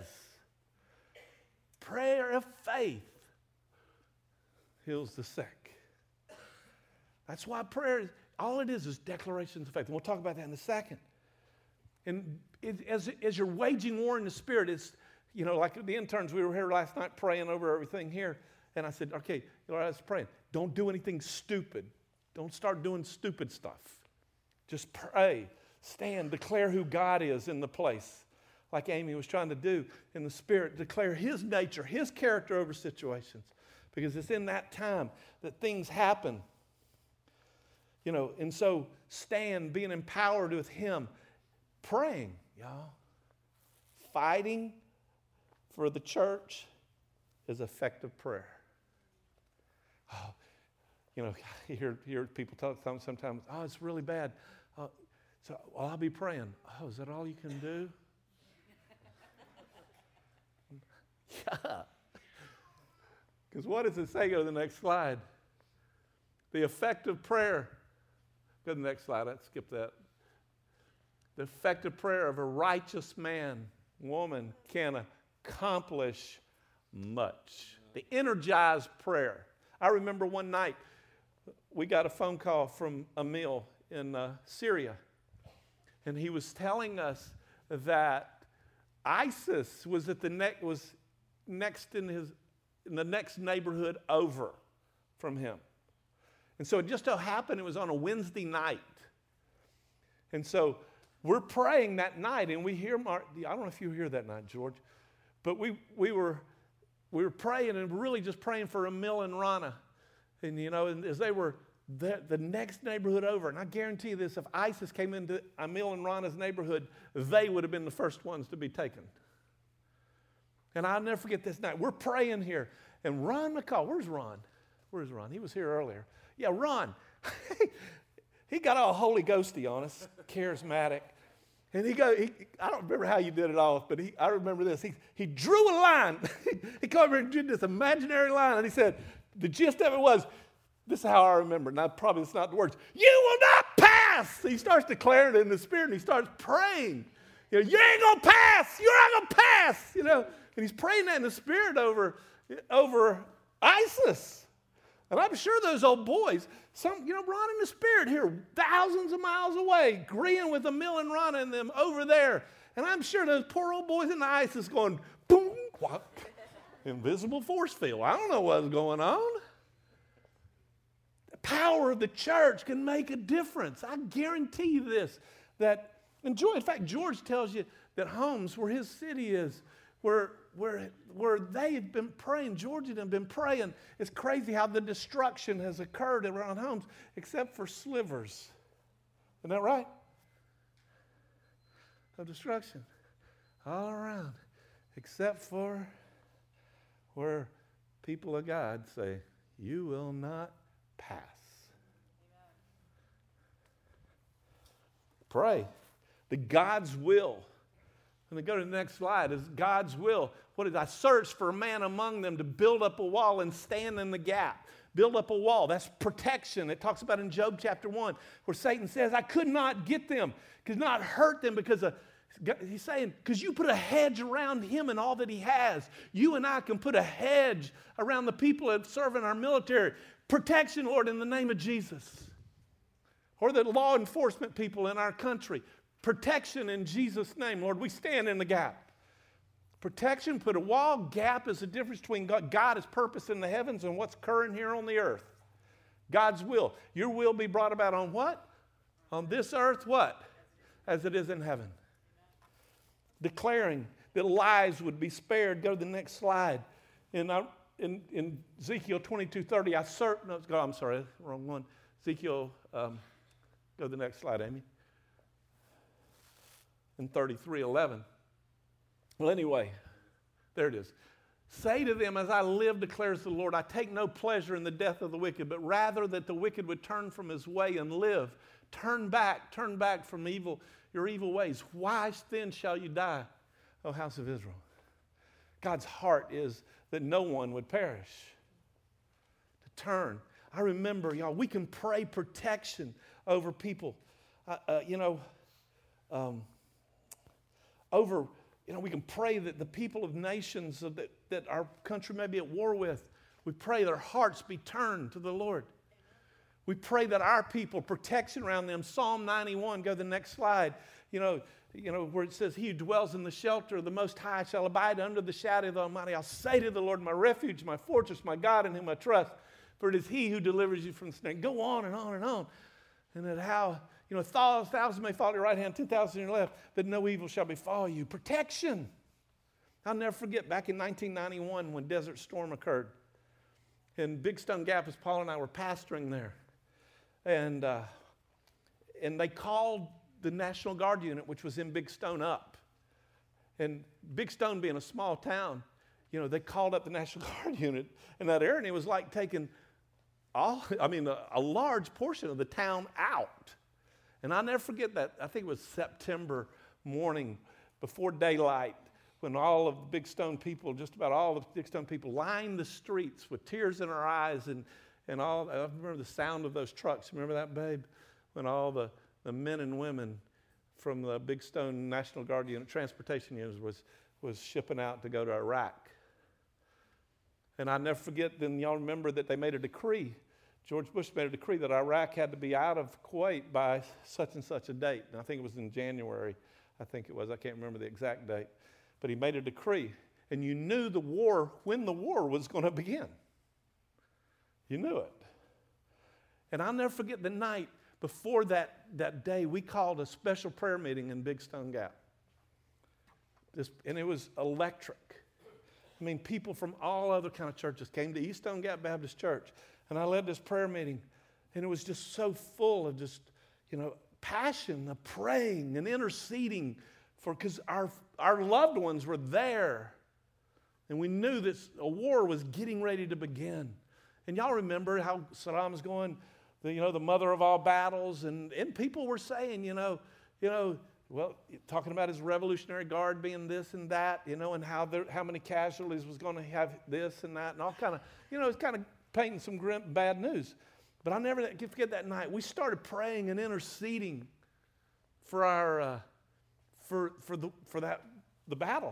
Prayer of faith heals the sick. That's why prayer, is, all it is is declarations of faith. And we'll talk about that in a second. And it, as, as you're waging war in the Spirit, it's, you know, like the interns, we were here last night praying over everything here. And I said, okay, you know, I was praying. Don't do anything stupid. Don't start doing stupid stuff. Just pray, stand, declare who God is in the place. Like Amy was trying to do in the Spirit, declare his nature, his character over situations. Because it's in that time that things happen. You know, and so stand, being empowered with him, praying, y'all. Fighting for the church is effective prayer. Oh, you know, you hear, hear people talk sometimes, oh, it's really bad. Uh, so well, I'll be praying. Oh, is that all you can do? Yeah. Because what does it say? Go to the next slide. The effective prayer. Go to the next slide. I'd skip that. The effective prayer of a righteous man, woman, can accomplish much. The energized prayer. I remember one night we got a phone call from Emil in uh, Syria. And he was telling us that ISIS was at the ne- was next in his in the next neighborhood over from him. And so it just so happened it was on a Wednesday night. And so we're praying that night, and we hear Mark. I don't know if you were here that night, George, but we we were we were praying and really just praying for Emil and Rana, and you know, and as they were the, the next neighborhood over, and I guarantee you this: if ISIS came into Emil and Rana's neighborhood, they would have been the first ones to be taken. And I'll never forget this night. We're praying here, and Ron McCall, where's Ron? Where's Ron? He was here earlier. Yeah, Ron. He got all Holy Ghosty on us, charismatic. And he go, he, I don't remember how you did it all, but he, I remember this. He, he drew a line. He came over and drew this imaginary line, and he said, the gist of it was, this is how I remember, and I probably it's not the words, you will not pass. He starts declaring it in the Spirit, and he starts praying. You know, you ain't going to pass. You're not going to pass. You know, and he's praying that in the Spirit over, over ISIS. And I'm sure those old boys, some, you know, Ron in the Spirit here, thousands of miles away, agreeing with Emil and Ron and them over there. And I'm sure those poor old boys in the ISIS going, boom, what? Invisible force field. I don't know what's going on. The power of the church can make a difference. I guarantee you this, that, and George, in fact, George tells you that Homes, where his city is, where where where they had been praying, Georgia had been praying. It's crazy how the destruction has occurred around Homes, except for slivers. Isn't that right? Of destruction all around, except for where people of God say, you will not pass. Amen. Pray. The God's will. And then go to the next slide. Is God's will. What is I searched for a man among them to build up a wall and stand in the gap. Build up a wall. That's protection. It talks about in Job chapter one, where Satan says, I could not get them, could not hurt them because of, he's saying, because you put a hedge around him and all that he has. You and I can put a hedge around the people that serve in our military. Protection, Lord, in the name of Jesus. Or the law enforcement people in our country. Protection in Jesus' name, Lord. We stand in the gap. Protection, put a wall. Gap is the difference between God, God's purpose in the heavens and what's occurring here on the earth. God's will. Your will be brought about on what? On this earth, what? As it is in heaven. Declaring that lives would be spared. Go to the next slide. In, uh, in, in Ezekiel twenty-two thirty, I certain, no, I'm sorry, wrong one. Ezekiel, um, go to the next slide, Amy. In thirty-three eleven. Well, anyway, there it is. Say to them, as I live, declares the Lord, I take no pleasure in the death of the wicked, but rather that the wicked would turn from his way and live. Turn back, turn back from evil, your evil ways. Why then shall you die, O house of Israel? God's heart is that no one would perish. To turn. I remember, y'all, we can pray protection over people. Uh, uh, you know, um, over... You know, we can pray that the people of nations that, that our country may be at war with, we pray their hearts be turned to the Lord. We pray that our people, protection around them. Psalm ninety-one, go to the next slide. You know, you know, where it says, he who dwells in the shelter of the Most High shall abide under the shadow of the Almighty. I'll say to the Lord, my refuge, my fortress, my God in whom I trust. For it is he who delivers you from the snare. Go on and on and on. And that how... You know, a thousand may fall at your right hand, ten thousand at your left, but no evil shall befall you. Protection. I'll never forget back in nineteen ninety-one when Desert Storm occurred. In Big Stone Gap, as Paul and I were pastoring there. And, uh, and they called the National Guard unit, which was in Big Stone, up. And Big Stone being a small town, you know, they called up the National Guard unit in that area, and it was like taking all, I mean, a, a large portion of the town out. And I'll never forget that. I think it was September morning before daylight when all of the Big Stone people, just about all the Big Stone people, lined the streets with tears in our eyes and, and all. I remember the sound of those trucks. Remember that, babe? When all the, the men and women from the Big Stone National Guard unit, transportation units, was, was shipping out to go to Iraq. And I'll never forget, then y'all remember that they made a decree. George Bush made a decree that Iraq had to be out of Kuwait by such and such a date. And I think it was in January. I think it was. I can't remember the exact date. But he made a decree. And you knew the war, when the war was going to begin. You knew it. And I'll never forget the night before that, that day, we called a special prayer meeting in Big Stone Gap. This, and it was electric. I mean, people from all other kind of churches came to East Stone Gap Baptist Church. And I led this prayer meeting, and it was just so full of just, you know, passion of praying and interceding for, because our, our loved ones were there. And we knew that a war was getting ready to begin. And y'all remember how Saddam was going, the, you know, the mother of all battles, and, and people were saying, you know, you know, well, talking about his Revolutionary Guard being this and that, you know, and how there, how many casualties was going to have this and that, and all kind of, you know, it's kind of painting some grim, bad news. But I'll never forget that night. We started praying and interceding for our, uh, for for the for that the battle.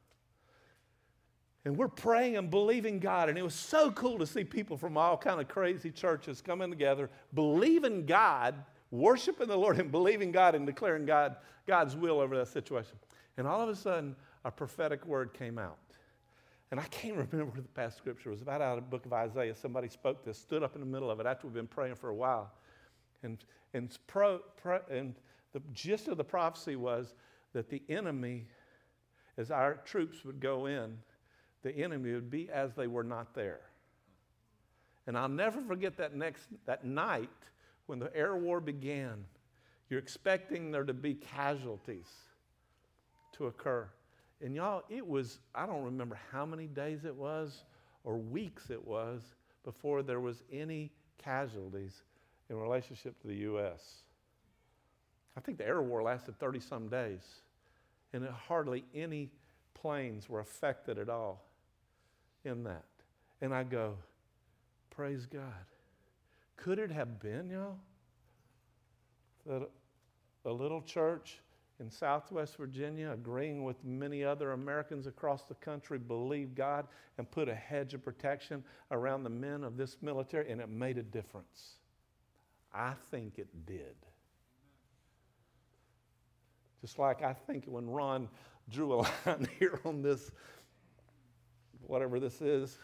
And we're praying and believing God. And it was so cool to see people from all kind of crazy churches coming together, believing God, worshiping the Lord, and believing God and declaring God God's will over that situation. And all of a sudden, a prophetic word came out. And I can't remember where the past scripture was. About out of the book of Isaiah, somebody spoke this, stood up in the middle of it after we've been praying for a while. And, and, pro, pro, and the gist of the prophecy was that the enemy, as our troops would go in, the enemy would be as they were not there. And I'll never forget that next that night when the air war began. You're expecting there to be casualties to occur. And y'all, it was, I don't remember how many days it was or weeks it was before there was any casualties in relationship to the U S. I think the air war lasted thirty-some days, and hardly any planes were affected at all in that. And I go, praise God. Could it have been, y'all, that a little church in Southwest Virginia, agreeing with many other Americans across the country, believed God and put a hedge of protection around the men of this military, and it made a difference? I think it did. Just like I think when Ron drew a line here on this, whatever this is,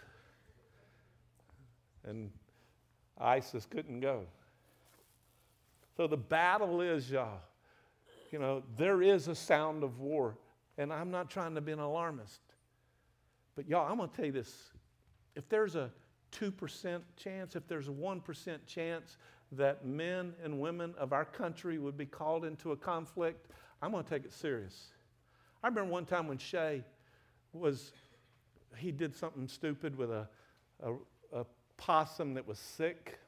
and ISIS couldn't go. So the battle is, y'all, you know, there is a sound of war. And I'm not trying to be an alarmist. But y'all, I'm going to tell you this. If there's a two percent chance, if there's a one percent chance that men and women of our country would be called into a conflict, I'm going to take it serious. I remember one time when Shay was, he did something stupid with a, a, a possum that was sick.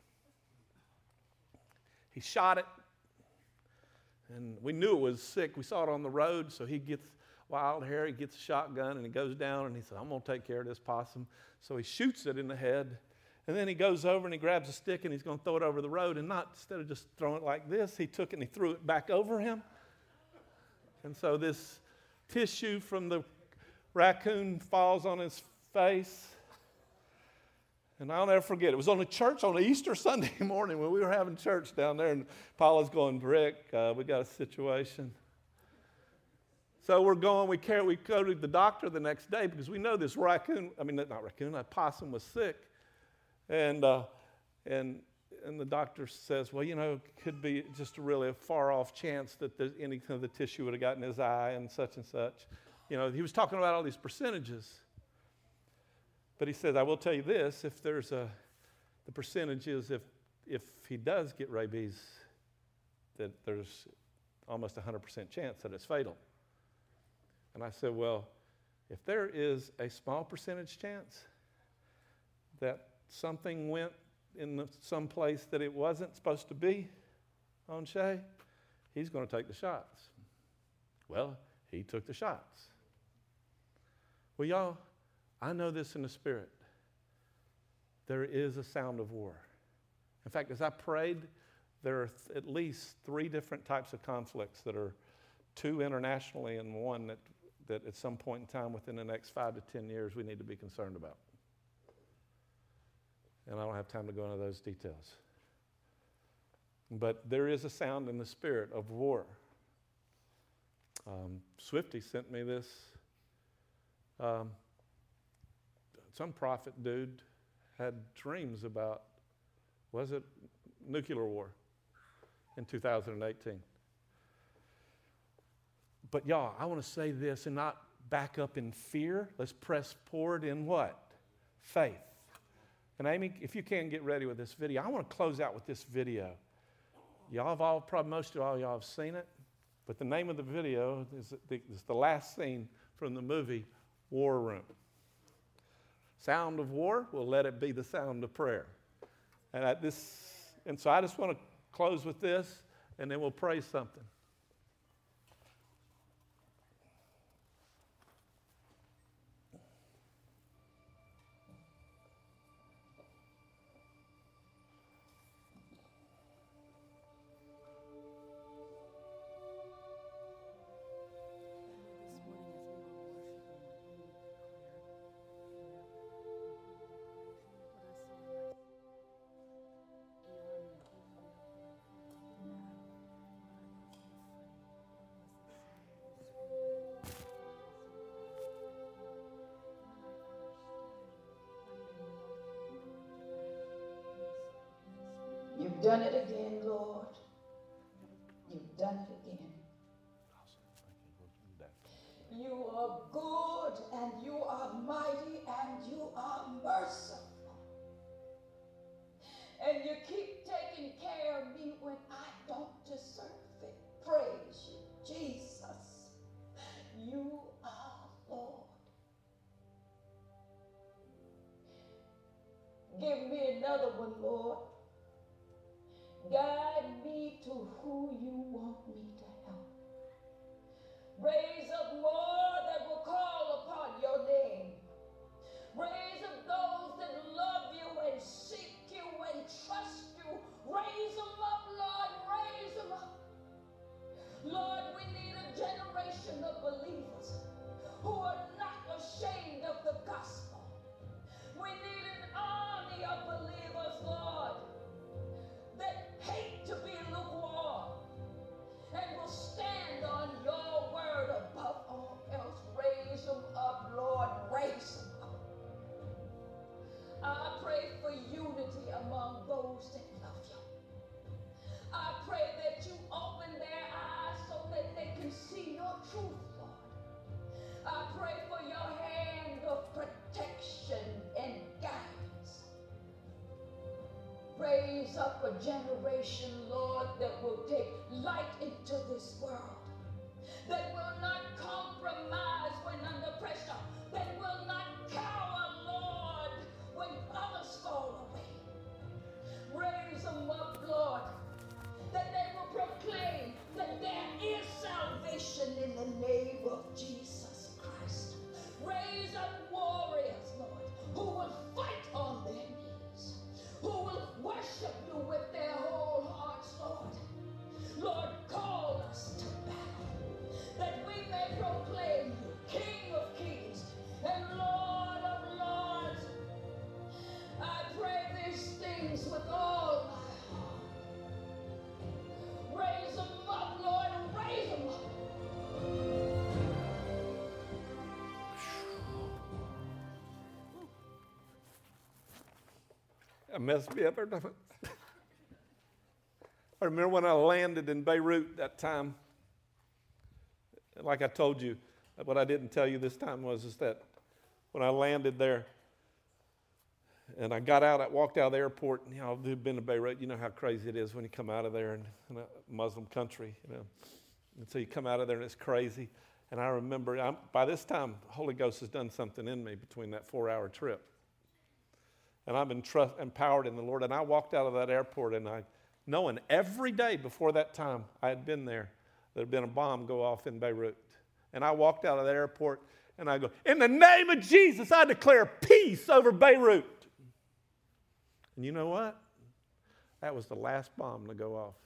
He shot it, and we knew it was sick. We saw it on the road, so he gets wild hair, he gets a shotgun, and he goes down, and he said, I'm going to take care of this possum. So he shoots it in the head, and then he goes over and he grabs a stick, and he's going to throw it over the road, and not, instead of just throwing it like this, he took it and he threw it back over him. And so this tissue from the raccoon falls on his face. And I'll never forget, it was on a church on Easter Sunday morning when we were having church down there, and Paula's going, Rick, uh, we got a situation. So we're going, we carry, we go to the doctor the next day because we know this raccoon, I mean, not raccoon, that possum was sick. And, uh, and, and the doctor says, well, you know, it could be just a really a far off chance that the, any of the tissue would have gotten his eye and such and such. You know, he was talking about all these percentages. But he says, I will tell you this, if there's a, the percentage is if, if he does get rabies, that there's almost a one hundred percent chance that it's fatal. And I said, well, if there is a small percentage chance that something went in the, some place that it wasn't supposed to be on Shay, he's going to take the shots. Well, he took the shots. Well, y'all, I know this in the spirit. There is a sound of war. In fact, as I prayed, there are th- at least three different types of conflicts that are two internationally and one that, that at some point in time within the next five to ten years we need to be concerned about. And I don't have time to go into those details. But there is a sound in the spirit of war. Um, Swifty sent me this. Um, some prophet dude had dreams about, was it nuclear war in two thousand eighteen? But y'all, I want to say this and not back up in fear. Let's press forward in what? Faith. And Amy, if you can get ready with this video, I want to close out with this video. Y'all have all, probably most of all y'all have seen it, but the name of the video is the, is the last scene from the movie War Room. Sound of war, we'll let it be the sound of prayer. And at this, and so I just want to close with this, and then we'll pray something.
You've done it again, Lord. You've done it again. You are good, and you are mighty, and you are merciful. And you keep taking care of me when I don't deserve it. Praise you, Jesus. You are Lord. Give me another one, Lord. Guide me to who you want me to help. Raise up more that will call upon your name. Raise up those that love you and seek you and trust you. Raise them up, Lord, raise them up. Lord, we need a generation of believers who are not ashamed of the gospel. We need an army of believers, Lord, that hate to be lukewarm and will stand on your word above all else. Raise up a generation, Lord, that will take light into this world, that will not compromise when under pressure, that will not cower, Lord, when others fall away. Raise them up, Lord, that they will proclaim that there is salvation in the name of Jesus Christ. Raise up warriors, Lord, who will fight on their knees, who will worship you with their whole hearts, Lord. Lord, call us to battle, that we may proclaim you, King of kings and Lord of lords. I pray these things with all my heart. Raise them up, Lord, raise them up.
That messed me up every time. I remember when I landed in Beirut that time. Like I told you, what I didn't tell you this time was is that when I landed there and I got out, I walked out of the airport, and you know, I've been to Beirut, you know how crazy it is when you come out of there in, in a Muslim country, you know. And so you come out of there and it's crazy. And I remember, I'm, by this time, the Holy Ghost has done something in me between that four-hour trip. And I've been trust, empowered in the Lord. And I walked out of that airport, and I, knowing every day before that time I had been there, there had been a bomb go off in Beirut. And I walked out of that airport, and I go, in the name of Jesus, I declare peace over Beirut. And you know what? That was the last bomb to go off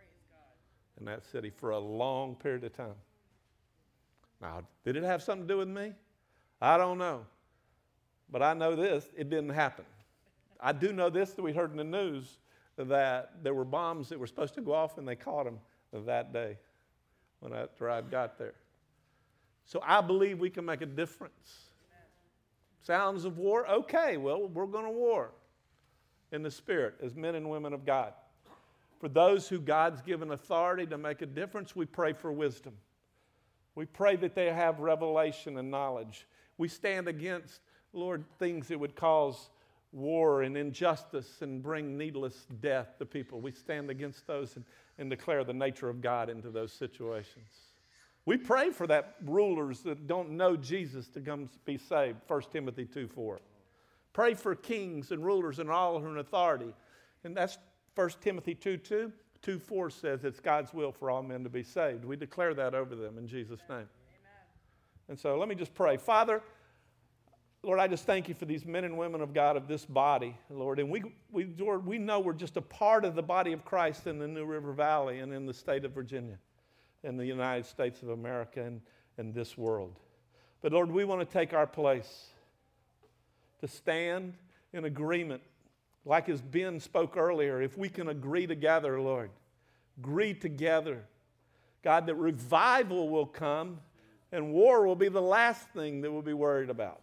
in that city for a long period of time. Now, did it have something to do with me? I don't know. But I know this, it didn't happen. I do know this, that we heard in the news, that there were bombs that were supposed to go off, and they caught them that day when after I got there. So I believe we can make a difference. Sounds of war? Okay, well, we're going to war in the Spirit as men and women of God. For those who God's given authority to make a difference, we pray for wisdom. We pray that they have revelation and knowledge. We stand against, Lord, things that would cause war and injustice and bring needless death to people. We stand against those and, and declare the nature of God into those situations. We pray for that rulers that don't know Jesus to come be saved, First Timothy two four. Pray for kings and rulers and all who are in authority. And that's First Timothy two two. two four says it's God's will for all men to be saved. We declare that over them in Jesus' name. Amen. And so let me just pray. Father, Lord, I just thank you for these men and women of God of this body, Lord. And we, we, Lord, we know we're just a part of the body of Christ in the New River Valley and in the state of Virginia, in the United States of America and, and this world. But Lord, we want to take our place to stand in agreement. Like as Ben spoke earlier, if we can agree together, Lord, agree together, God, that revival will come and war will be the last thing that we'll be worried about.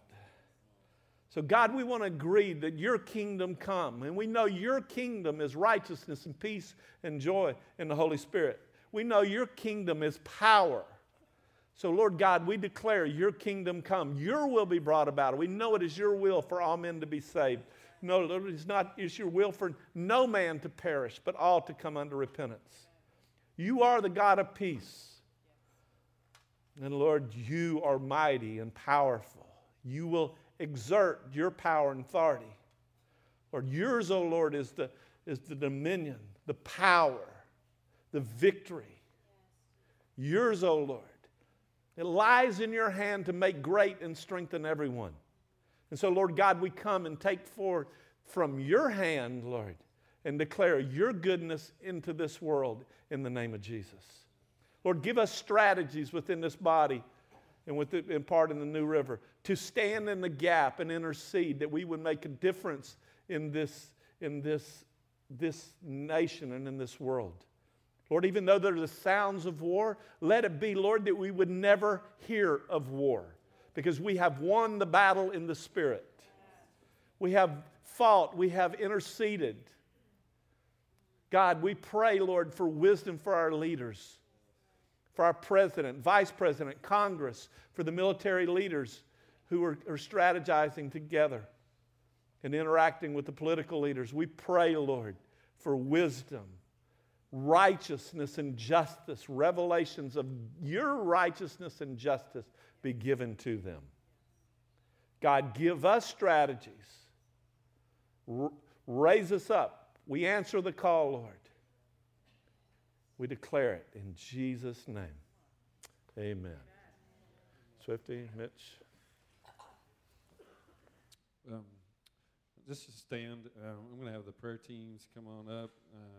So God, we want to agree that your kingdom come. And we know your kingdom is righteousness and peace and joy in the Holy Spirit. We know your kingdom is power. So Lord God, we declare your kingdom come. Your will be brought about. We know it is your will for all men to be saved. No, Lord, it's not, it's your will for no man to perish, but all to come unto repentance. You are the God of peace. And Lord, you are mighty and powerful. You will exert your power and authority. Lord, yours, O Lord, is the, is the dominion, the power, the victory. Yours, O Lord. It lies in your hand to make great and strengthen everyone. And so, Lord God, we come and take forth from your hand, Lord, and declare your goodness into this world in the name of Jesus. Lord, give us strategies within this body and with the, in part in the New River to stand in the gap and intercede that we would make a difference in this, in this, this nation and in this world. Lord, even though there are the sounds of war, let it be, Lord, that we would never hear of war because we have won the battle in the Spirit. We have fought. We have interceded. God, we pray, Lord, for wisdom for our leaders, for our president, vice president, Congress, for the military leaders who are, are strategizing together. and interacting with the political leaders, we pray, Lord, for wisdom, righteousness, and justice. Revelations of your righteousness and justice be given to them. God, give us strategies. R- raise us up. We answer the call, Lord. We declare it in Jesus' name. Amen. Swifty, Mitch.
Um, just to stand, um, I'm going to have the prayer teams come on up.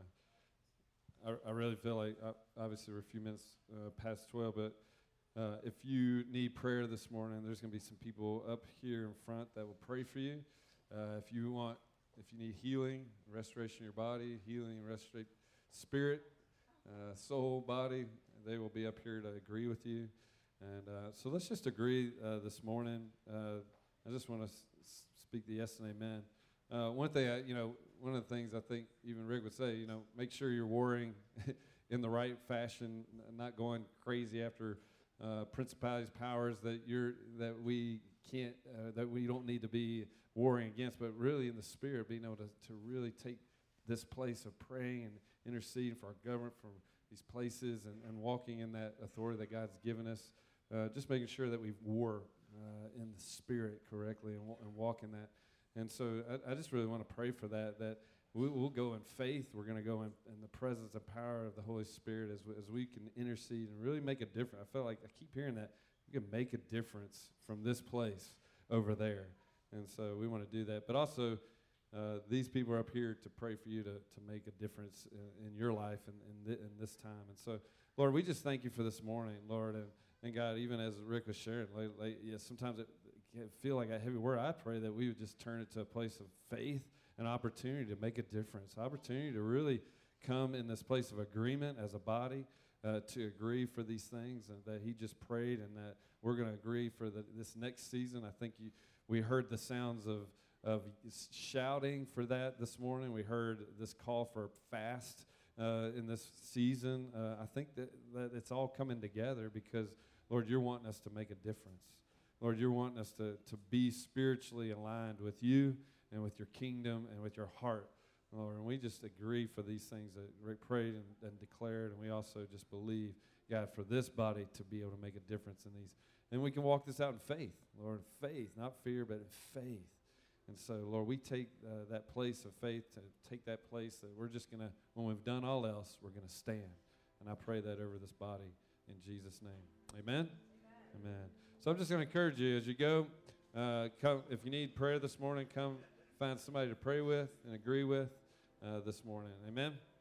Uh, I, I really feel like, uh, obviously we're a few minutes uh, past twelve, but uh, if you need prayer this morning, there's going to be some people up here in front that will pray for you. Uh, if you want, if you need healing, restoration of your body, healing, restoration, spirit, uh, soul, body, they will be up here to agree with you. And uh, so let's just agree uh, this morning. Uh, I just want to s- speak the yes and amen. Uh, one thing, I, you know, one of the things I think even Rick would say, you know, make sure you're warring in the right fashion, n- not going crazy after uh, principalities, powers that you're that we can't, uh, that we don't need to be warring against, but really in the spirit, being able to, to really take this place of praying and interceding for our government, for these places, and, and walking in that authority that God's given us. Uh, just making sure that we war uh, in the spirit correctly and, w- and walk in that. And so I, I just really want to pray for that, that we, we'll go in faith. We're going to go in, in the presence and power of the Holy Spirit as we, as we can intercede and really make a difference. I feel like I keep hearing that. We can make a difference from this place over there. And so we want to do that. But also, uh, these people are up here to pray for you to, to make a difference in, in your life and in, th- in this time. And so, Lord, we just thank you for this morning, Lord. And, and God, even as Rick was sharing, like, like, yeah, sometimes it can feel like a heavy word. I pray that we would just turn it to a place of faith and opportunity to make a difference, opportunity to really come in this place of agreement as a body, uh, to agree for these things, and that he just prayed, and that we're going to agree for the, this next season. I think you, we heard the sounds of, of shouting for that this morning. We heard this call for fast uh, in this season. Uh, I think that, that it's all coming together because, Lord, you're wanting us to make a difference. Lord, you're wanting us to, to be spiritually aligned with you and with your kingdom and with your heart, Lord. And we just agree for these things that Rick prayed and, and declared, and we also just believe, God, for this body to be able to make a difference in these. And we can walk this out in faith, Lord, faith, not fear, but in faith. And so, Lord, we take uh, that place of faith, to take that place that we're just going to, when we've done all else, we're going to stand. And I pray that over this body in Jesus' name. Amen? Amen. Amen. So I'm just going to encourage you as you go, uh, come, if you need prayer this morning, come find somebody to pray with and agree with uh, this morning. Amen?